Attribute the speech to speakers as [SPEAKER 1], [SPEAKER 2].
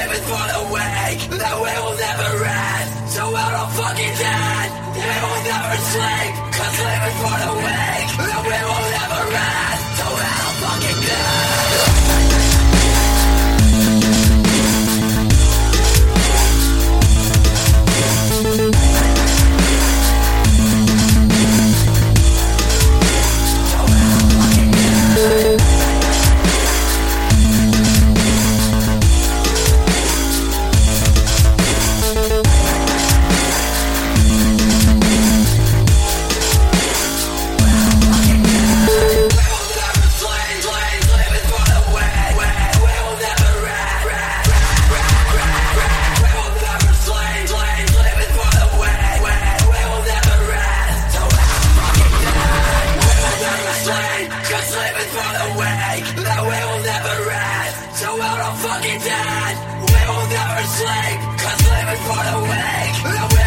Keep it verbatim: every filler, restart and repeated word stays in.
[SPEAKER 1] living for the weak, that we will never end. So out of fucking dead, we will never sleep. Cause living for the weak, that we will never end. So out of fucking dead. That we will never end. So out of fucking dead, we will never sleep. Cause living for the weak, that we